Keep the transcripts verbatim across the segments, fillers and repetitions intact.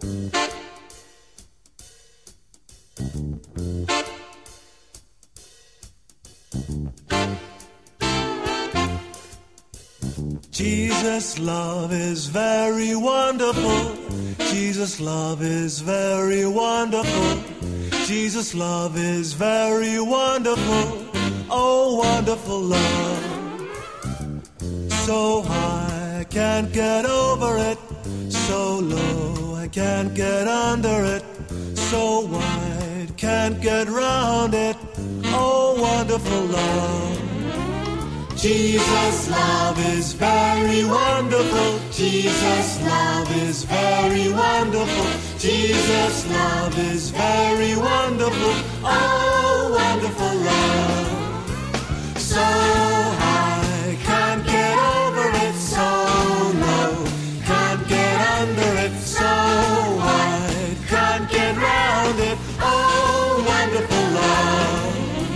Jesus' love is very wonderful. Jesus' love is very wonderful. Jesus' love is very wonderful. Oh, wonderful love. So high, I can't get over it. So low, I can't get under it. So wide, can't get round it. Oh, wonderful love. Jesus' love is very wonderful. Jesus' love is very wonderful. Jesus' love is very wonderful. Oh, wonderful love. So high, can't get over it. So low, can't get under it. So wide, can't get round it. Oh, wonderful love.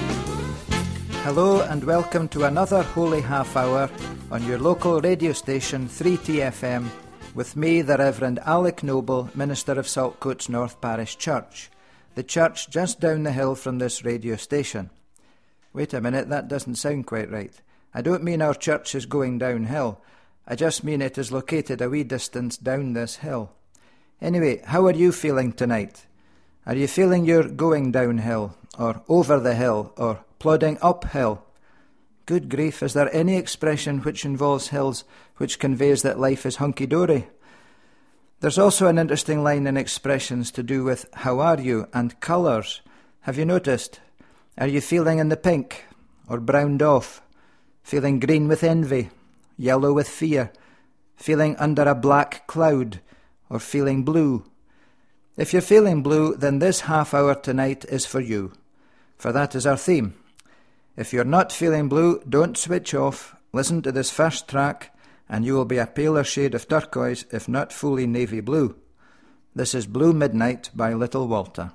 Hello and welcome to another Holy Half Hour on your local radio station three T F M with me, the Reverend Alec Noble, Minister of Saltcoats North Parish Church, the church just down the hill from this radio station. Wait a minute, that doesn't sound quite right. I don't mean our church is going downhill. I just mean it is located a wee distance down this hill. Anyway, how are you feeling tonight? Are you feeling you're going downhill, or over the hill, or plodding uphill? Good grief, is there any expression which involves hills which conveys that life is hunky-dory? There's also an interesting line in expressions to do with how are you and colours. Have you noticed? Are you feeling in the pink, or browned off? Feeling green with envy, yellow with fear, feeling under a black cloud, or feeling blue? If you're feeling blue, then this half hour tonight is for you, for that is our theme. If you're not feeling blue, don't switch off. Listen to this first track, and you will be a paler shade of turquoise, if not fully navy blue. This is Blue Midnight by Little Walter.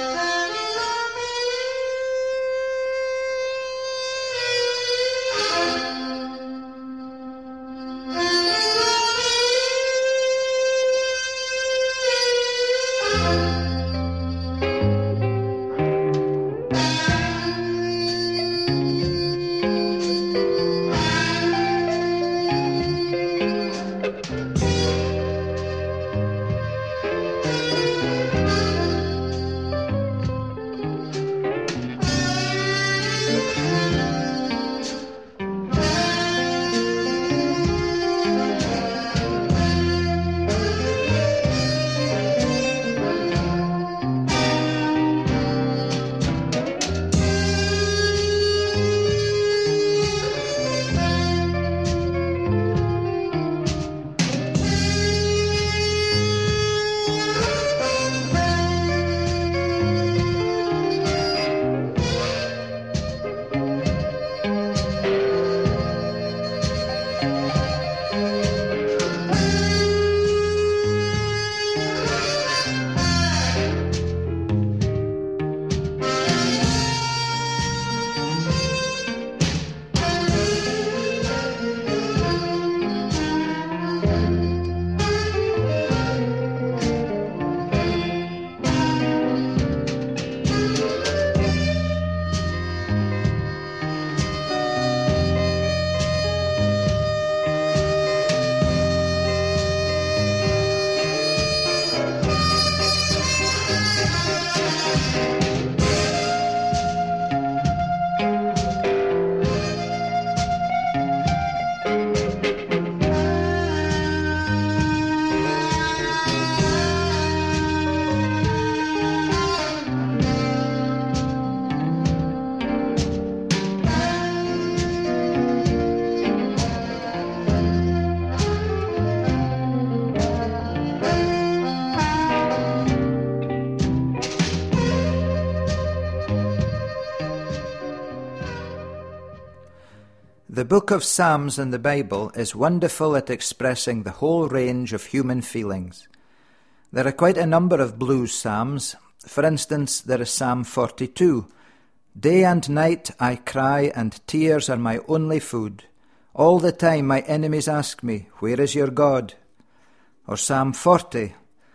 The book of Psalms in the Bible is wonderful at expressing the whole range of human feelings. There are quite a number of blues psalms. For instance, there is Psalm forty-two. Day and night I cry, and tears are my only food. All the time my enemies ask me, where is your God? Or Psalm forty.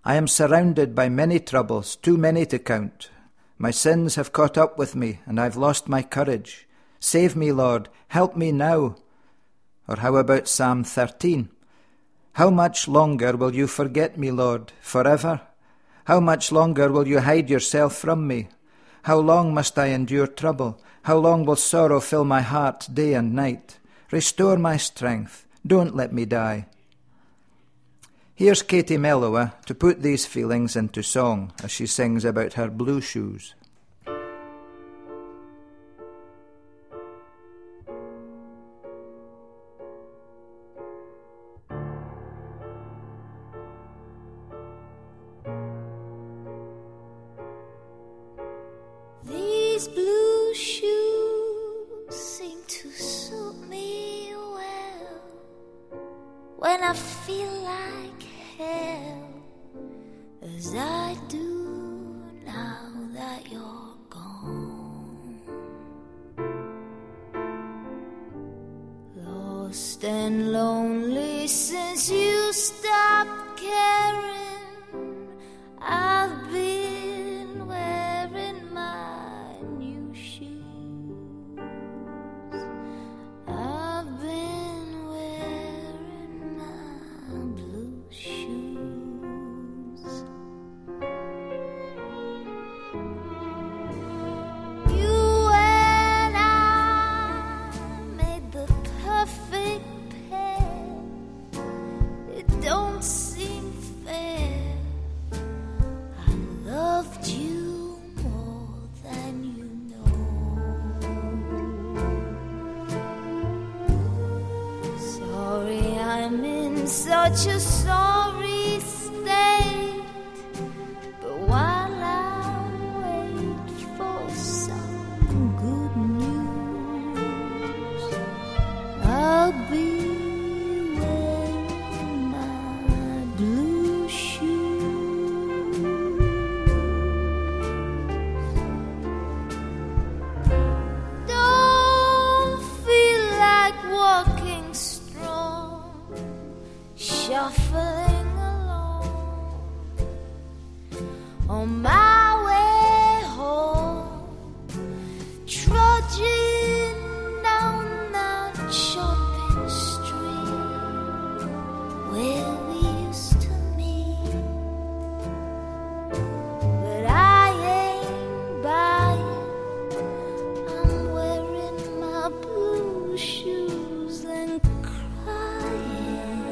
I am surrounded by many troubles, too many to count. My sins have caught up with me, and I've lost my courage. Save me, Lord, help me now. Or how about Psalm thirteen? How much longer will you forget me, Lord, forever? How much longer will you hide yourself from me? How long must I endure trouble? How long will sorrow fill my heart day and night? Restore my strength. Don't let me die. Here's Katie Mellowa to put these feelings into song as she sings about her blue shoes. These blue shoes seem to suit me well when I feel like hell, as I do now that you're gone. Lost and lonely since you stopped caring, I've been wearing my new shoes. I've been wearing my blue shoes. You and I made the perfect pair. It don't seem fair. I loved you more than you know. Sorry, I'm in such a sorry state, but while I wait for some good news, I'll be wearing my blue shoes. Don't feel like walking strong, shuffling along on my way home, trudging down that shopping street where we used to meet. But I ain't buying, I'm wearing my blue shoes and crying.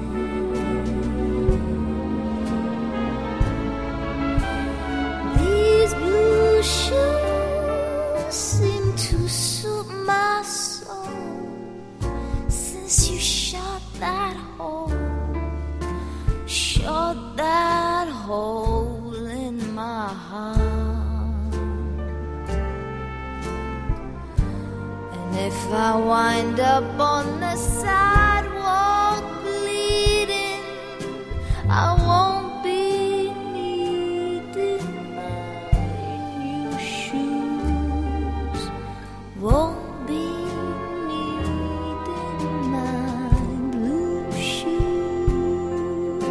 These blue shoes seem to suit my soul since you shot that hole, shot that hole in my heart. And if I wind up on the sidewalk bleeding, I won't be needing my new shoes. Won't be needing my blue shoes.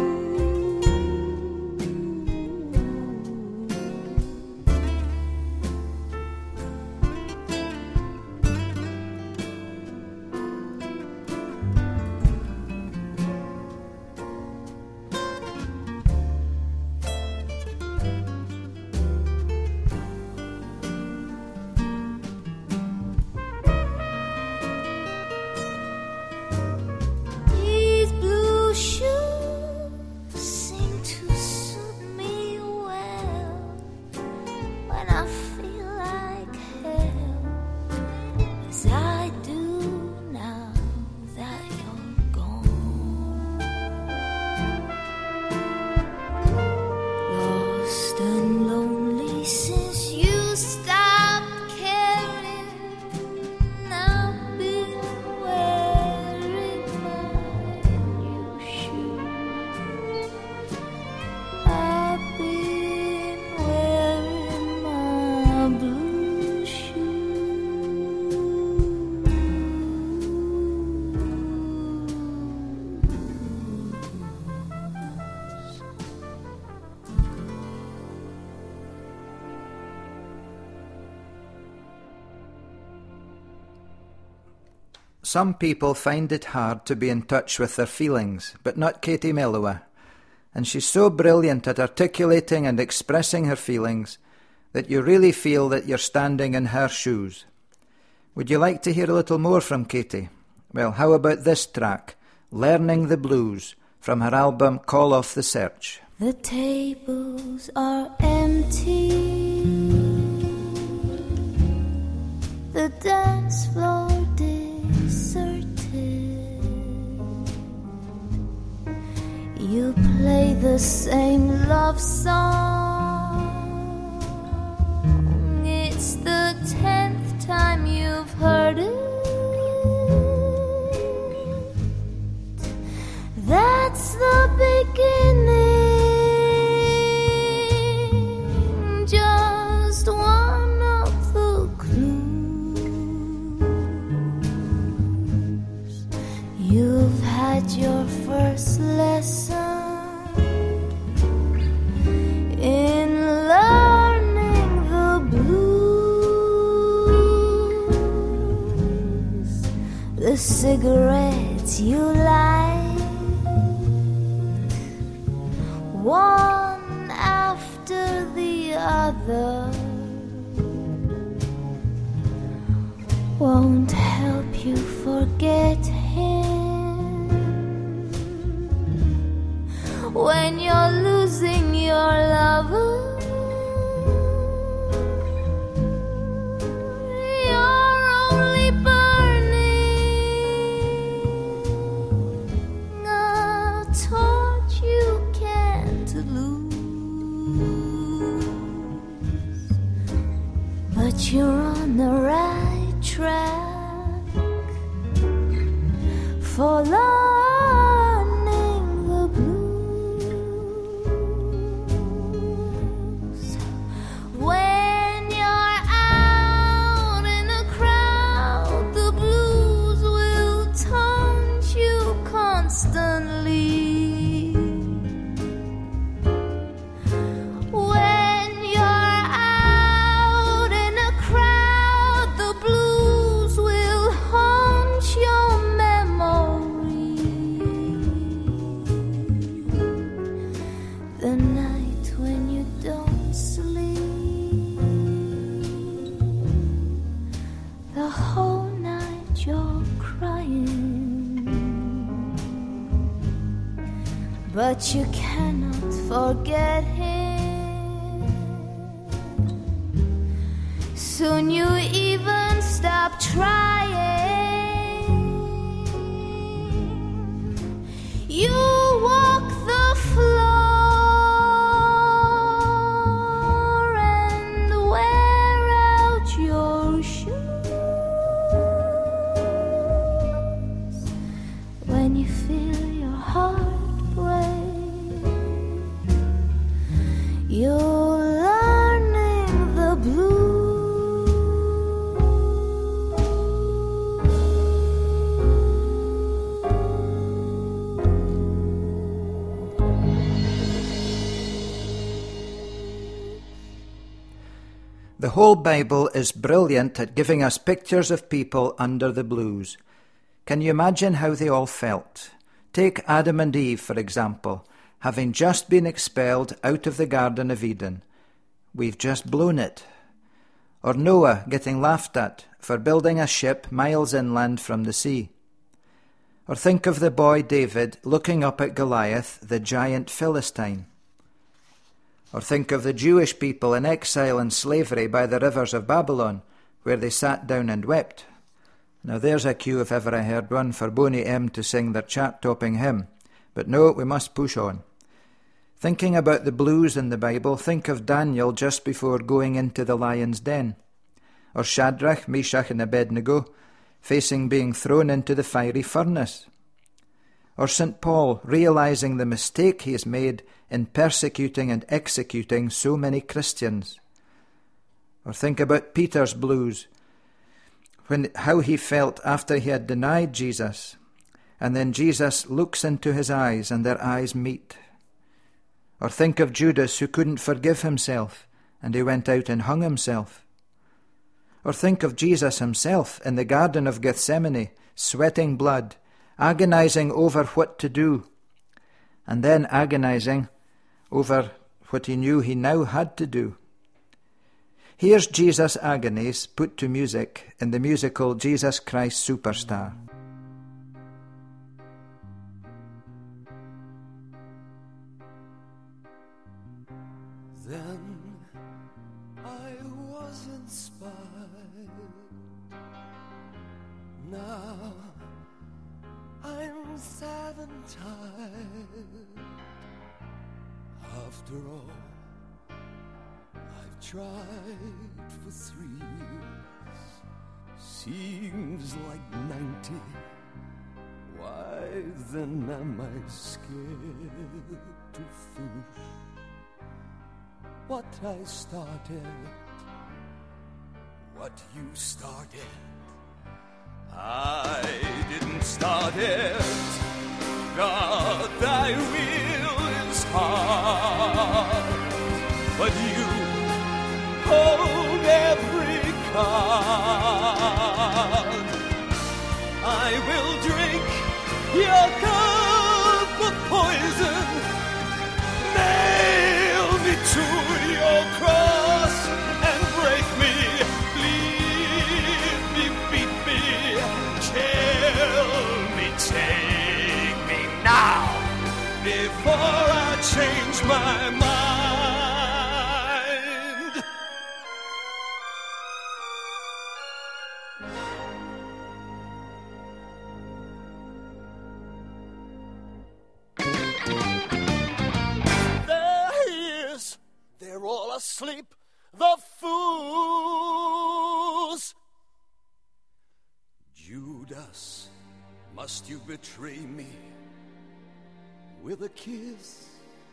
Some people find it hard to be in touch with their feelings, but not Katie Mellowa. And she's so brilliant at articulating and expressing her feelings that you really feel that you're standing in her shoes. Would you like to hear a little more from Katie? Well, how about this track, Learning the Blues, from her album Call Off the Search. The tables are empty, the dance floor deserted. You play the same love song. It's the tenth time you've heard it. That's the beginning, just one of the clues. You've had your first lesson in learning the blues. The cigarettes you light, one after the other, won't help you forget him. When you're losing your lover, you're only burning a torch you can't lose. But you're on the right track for learning the blues. When you're out in a crowd, the blues will taunt you constantly. But you cannot forget him. Soon you even stop trying. You walk the floor and wear out your shoes. When you feel your heart, you're learning the blues. The whole Bible is brilliant at giving us pictures of people under the blues. Can you imagine how they all felt? Take Adam and Eve, for example, having just been expelled out of the Garden of Eden. We've just blown it. Or Noah getting laughed at for building a ship miles inland from the sea. Or think of the boy David looking up at Goliath, the giant Philistine. Or think of the Jewish people in exile and slavery by the rivers of Babylon, where they sat down and wept. Now there's a cue, if ever I heard one, for Boney M to sing their chart-topping hymn. But no, we must push on. Thinking about the blues in the Bible, think of Daniel just before going into the lion's den. Or Shadrach, Meshach and Abednego facing being thrown into the fiery furnace. Or Saint Paul realizing the mistake he has made in persecuting and executing so many Christians. Or think about Peter's blues, when how he felt after he had denied Jesus, and then Jesus looks into his eyes and their eyes meet. Or think of Judas, who couldn't forgive himself, and he went out and hung himself. Or think of Jesus himself in the Garden of Gethsemane, sweating blood, agonizing over what to do, and then agonizing over what he knew he now had to do. Here's Jesus' agonies put to music in the musical Jesus Christ Superstar. Then I was inspired. Now I'm sad and tired. After all, I've tried for three years. Seems like ninety. Why then am I scared to finish what I started? What you started? I didn't start it. God, thy will is hard, but you hold every card. I will drink your cup of poison. Nail me to your cross and break me. Bleed me, beat me, kill me, take me now before I change my mind. They're all asleep, the fools. Judas, must you betray me with a kiss?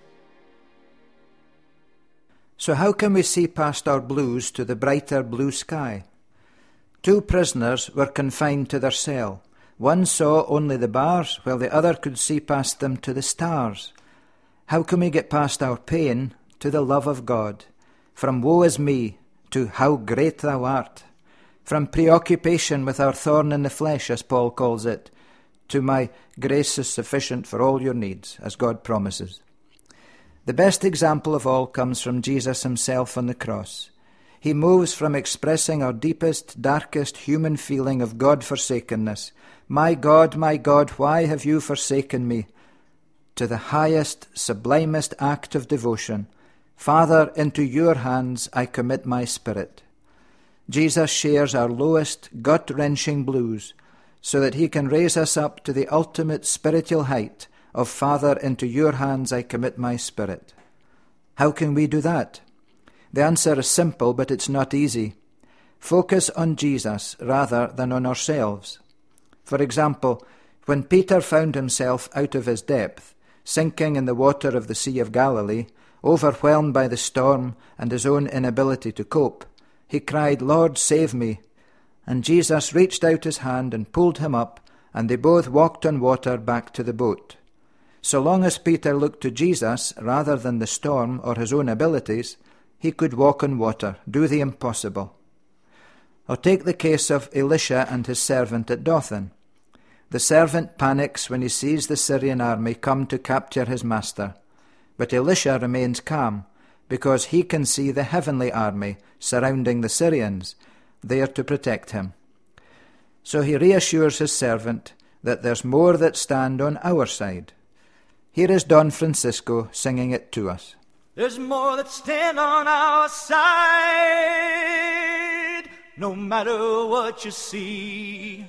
So how can we see past our blues to the brighter blue sky? Two prisoners were confined to their cell. One saw only the bars, while the other could see past them to the stars. How can we get past our pain to the love of God, from woe is me to how great thou art, from preoccupation with our thorn in the flesh, as Paul calls it, to my grace is sufficient for all your needs, as God promises. The best example of all comes from Jesus himself on the cross. He moves from expressing our deepest, darkest human feeling of God-forsakenness, my God, my God, why have you forsaken me, to the highest, sublimest act of devotion, Father, into your hands I commit my spirit. Jesus shares our lowest, gut-wrenching blues so that he can raise us up to the ultimate spiritual height of Father, into your hands I commit my spirit. How can we do that? The answer is simple, but it's not easy. Focus on Jesus rather than on ourselves. For example, when Peter found himself out of his depth, sinking in the water of the Sea of Galilee, overwhelmed by the storm and his own inability to cope, he cried, Lord, save me. And Jesus reached out his hand and pulled him up, and they both walked on water back to the boat. So long as Peter looked to Jesus rather than the storm or his own abilities, he could walk on water, do the impossible. Or take the case of Elisha and his servant at Dothan. The servant panics when he sees the Syrian army come to capture his master. But Elisha remains calm, because he can see the heavenly army surrounding the Syrians, there to protect him. So he reassures his servant that there's more that stand on our side. Here is Don Francisco singing it to us. There's more that stand on our side, no matter what you see.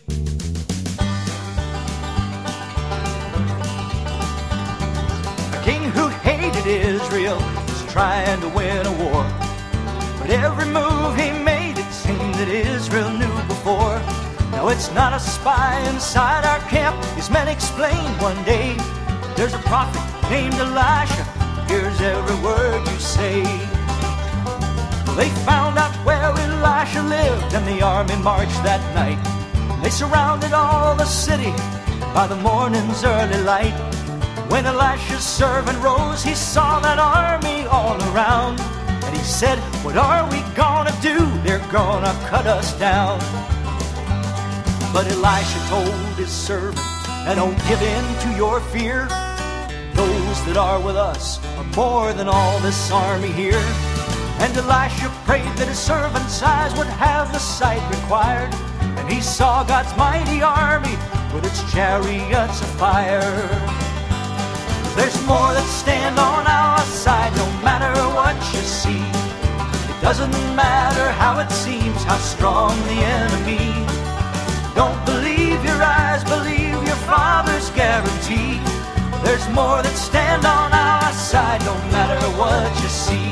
A king who hated Israel is trying to win a war. But every move he made, it seemed that Israel knew before. Now it's not a spy inside our camp, his men explained one day. There's a prophet named Elisha, hears every word you say. They found out where Elisha lived, and the army marched that night. They surrounded all the city by the morning's early light. When Elisha's servant rose, he saw that army all around, and he said, what are we gonna do? They're gonna cut us down. But Elisha told his servant, "And don't give in to your fear. Those that are with us are more than all this army here." And Elisha prayed that his servant's eyes would have the sight required, and he saw God's mighty army with its chariots of fire. There's more that stand on our side, no matter what you see. It doesn't matter how it seems, how strong the enemy. Don't believe your eyes, believe your Father's guarantee. There's more that stand on our side, no matter what you see.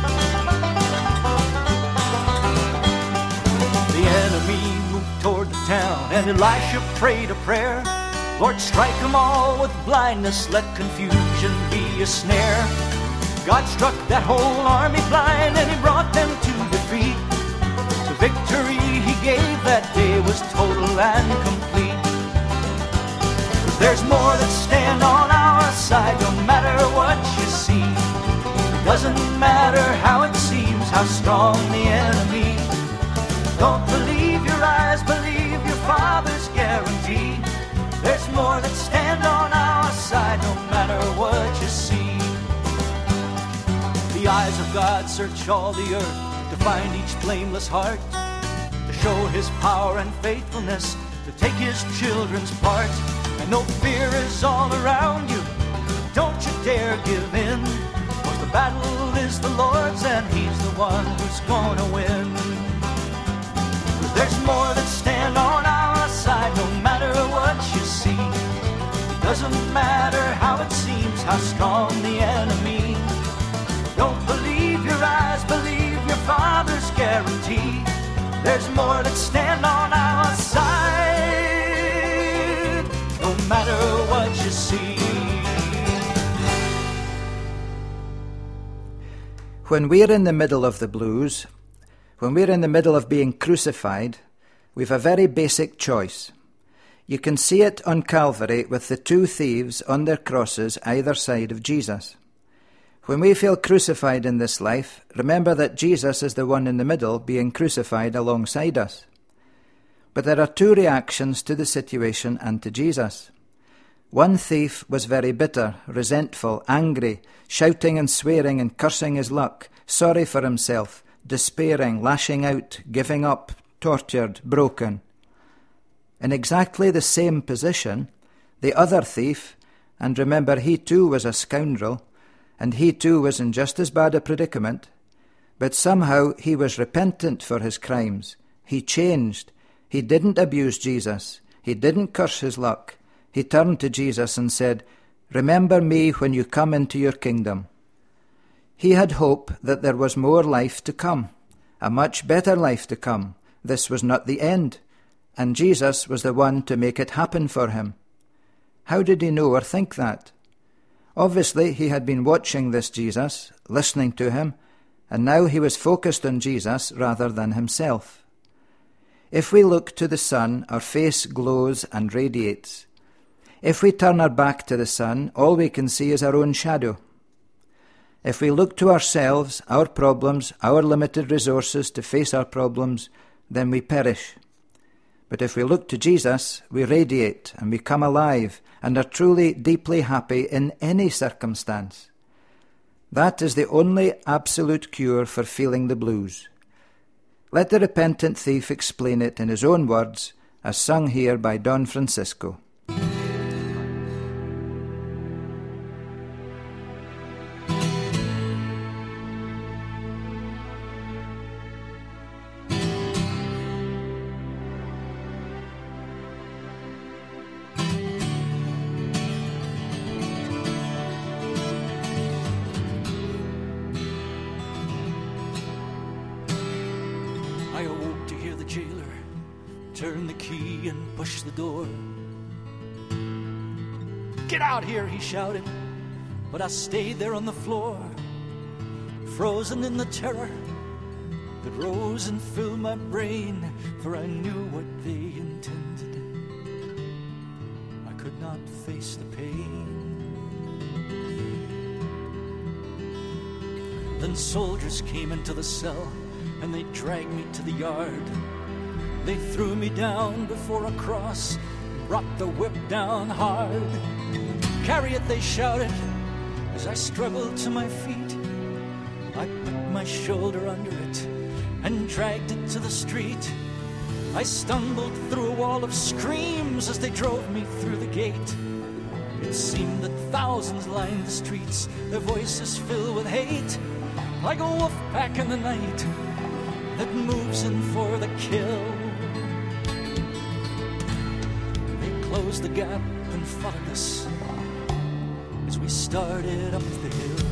The enemy moved toward the town, and Elisha prayed a prayer. "Lord, strike them all with blindness, let confusion be a snare." God struck that whole army blind, and he brought them to defeat. The victory he gave that day was total and complete. There's more that stand on our side, no matter what you see. It doesn't matter how it seems, how strong the enemy. Don't believe your eyes, believe your Father's guarantee. There's more that stand on our side, no matter what you see. The eyes of God search all the earth to find each blameless heart, to show his power and faithfulness, to take his children's part. And no fear is all around you, don't you dare give in, 'cause the battle is the Lord's and he's the one who's gonna win. There's more that stand on our side, no matter what you see. It doesn't matter how it seems, how strong the enemy. Don't believe your eyes, believe your Father's guarantee. There's more that stand on our side, no matter what you see. When we're in the middle of the blues, when we're in the middle of being crucified, we've a very basic choice. You can see it on Calvary with the two thieves on their crosses either side of Jesus. When we feel crucified in this life, remember that Jesus is the one in the middle being crucified alongside us. But there are two reactions to the situation and to Jesus. One thief was very bitter, resentful, angry, shouting and swearing and cursing his luck, sorry for himself, despairing, lashing out, giving up, tortured, broken. In exactly the same position, the other thief, and remember he too was a scoundrel, and he too was in just as bad a predicament, but somehow he was repentant for his crimes. He changed. He didn't abuse Jesus. He didn't curse his luck. He turned to Jesus and said, "Remember me when you come into your kingdom." He had hope that there was more life to come, a much better life to come. This was not the end, and Jesus was the one to make it happen for him. How did he know or think that? Obviously, he had been watching this Jesus, listening to him, and now he was focused on Jesus rather than himself. If we look to the sun, our face glows and radiates. If we turn our back to the sun, all we can see is our own shadow. If we look to ourselves, our problems, our limited resources to face our problems, then we perish. But if we look to Jesus, we radiate and we come alive and are truly deeply happy in any circumstance. That is the only absolute cure for feeling the blues. Let the repentant thief explain it in his own words, as sung here by Don Francisco. I awoke to hear the jailer turn the key and push the door. "Get out here," he shouted, but I stayed there on the floor, frozen in the terror that rose and filled my brain, for I knew what they intended. I could not face the pain. Then soldiers came into the cell, and they dragged me to the yard. They threw me down before a cross, brought the whip down hard. Carry it, they shouted, as I struggled to my feet. I put my shoulder under it and dragged it to the street. I stumbled through a wall of screams as they drove me through the gate. It seemed that thousands lined the streets, their voices filled with hate, like a wolf pack in the night that moves in for the kill. They closed the gap and followed us as we started up the hill.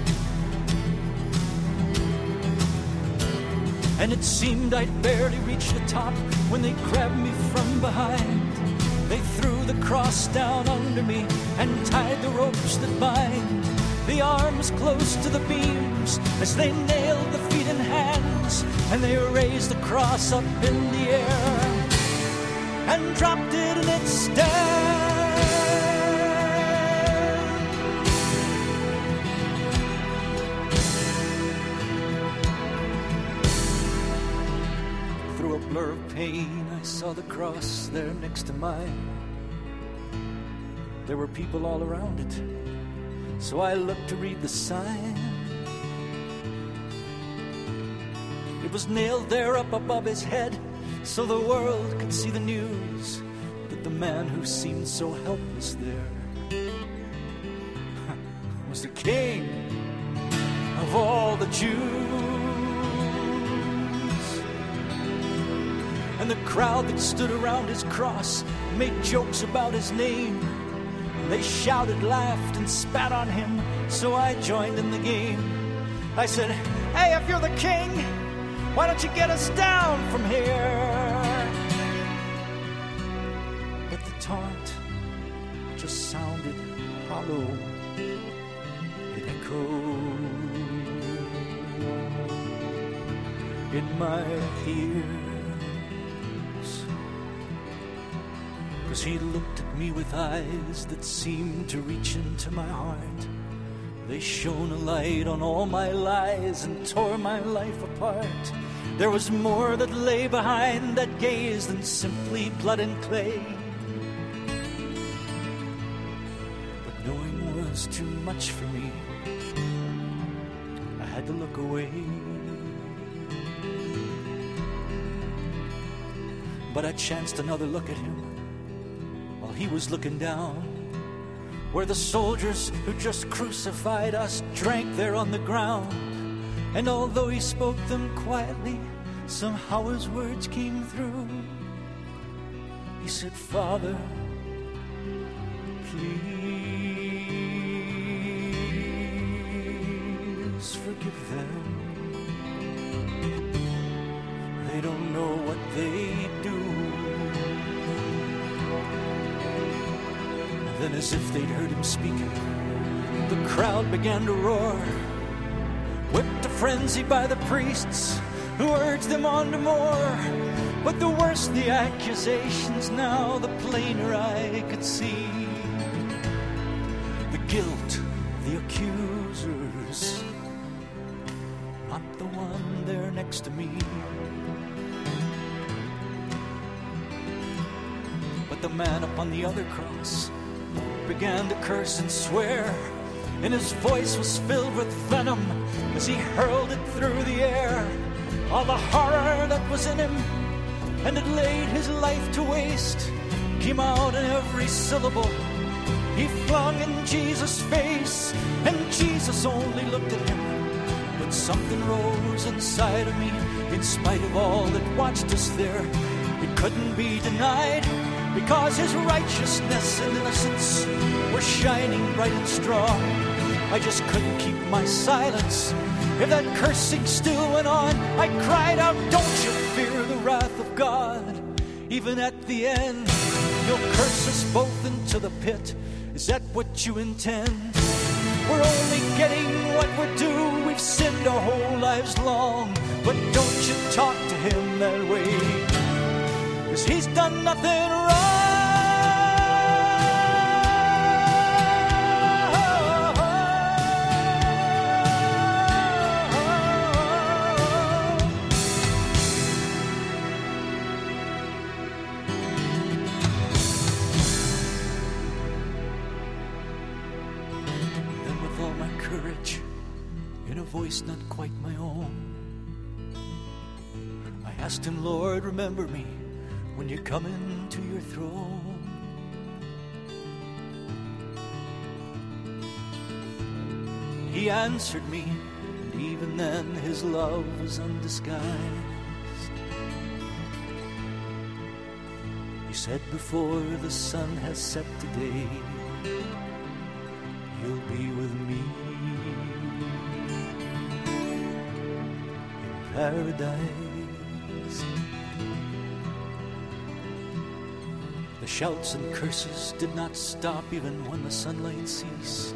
And it seemed I'd barely reached the top when they grabbed me from behind. They threw the cross down under me and tied the ropes that bind the arms close to the beams as they nailed the feet and hands. And they raised the cross up in the air and dropped it in its stand. Through a blur of pain, I saw the cross there next to mine. There were people all around it, so I looked to read the sign. It was nailed there up above his head, so the world could see the news that the man who seemed so helpless there was the King of all the Jews. And the crowd that stood around his cross made jokes about his name. They shouted, laughed, and spat on him, so I joined in the game. I said, hey, if you're the king, why don't you get us down from here? But the taunt just sounded hollow. It echoed in my ears. 'Cause he looked at me with eyes that seemed to reach into my heart. They shone a light on all my lies and tore my life apart. There was more that lay behind that gaze than simply blood and clay. But knowing was too much for me, I had to look away. But I chanced another look at him while he was looking down, where the soldiers who just crucified us drank there on the ground. And although he spoke them quietly, somehow his words came through. He said, Father, please forgive them. They don't know what they do. Then, as if they'd heard him speaking, the crowd began to roar, whipped to frenzy by the priests who urged them on to more. But the worse the accusations now, the plainer I could see the guilt of the accusers, not the one there next to me. But the man upon the other cross began to curse and swear, and his voice was filled with venom as he hurled it through the air. All the horror that was in him and had laid his life to waste came out in every syllable he flung in Jesus' face. And Jesus only looked at him, but something rose inside of me. In spite of all that watched us there, it couldn't be denied, because his righteousness and innocence were shining bright and strong. I just couldn't keep my silence. If that cursing still went on, I cried out, don't you fear the wrath of God? Even at the end, you'll curse us both into the pit. Is that what you intend? We're only getting what we're due. We've sinned our whole lives long. But don't you talk to him that way, 'cause he's done nothing wrong. courage in a voice not quite my own. I asked him, Lord, remember me when you come into your throne. He answered me, and even then his love was undisguised. He said, before the sun has set today, you'll be with me in paradise. The shouts and curses did not stop even when the sunlight ceased.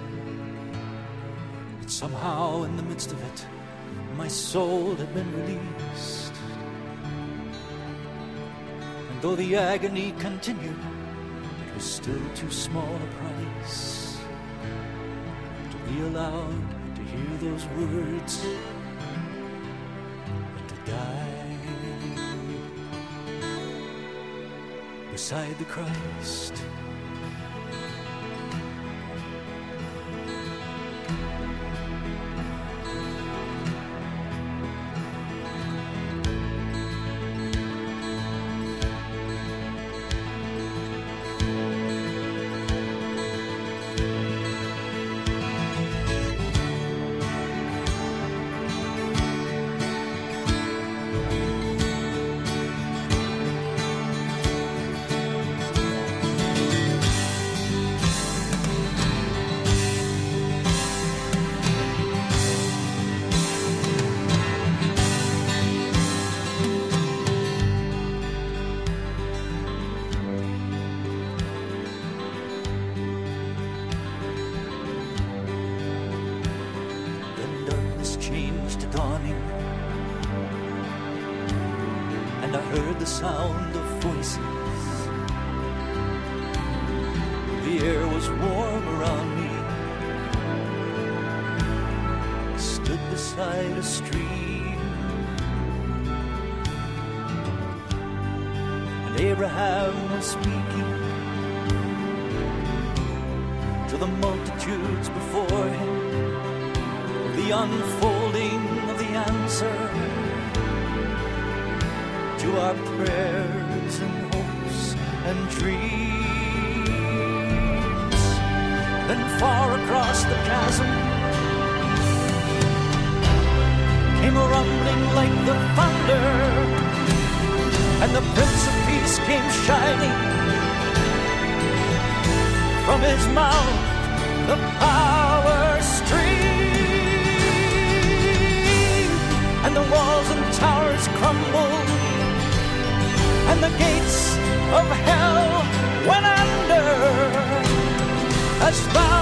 But somehow in the midst of it, my soul had been released. And though the agony continued, it was still too small a price to be allowed to hear those words and to die beside the Christ. Sound of voices. The air was warm around me. I stood beside a stream, and Abraham was speaking to the multitudes before him, the unfolding of the answer to our prayers and hopes and dreams. Then far across the chasm came a rumbling like the thunder, and the Prince of Peace came shining from his mouth, the power stream, and the walls and towers crumbled, and the gates of hell went under as far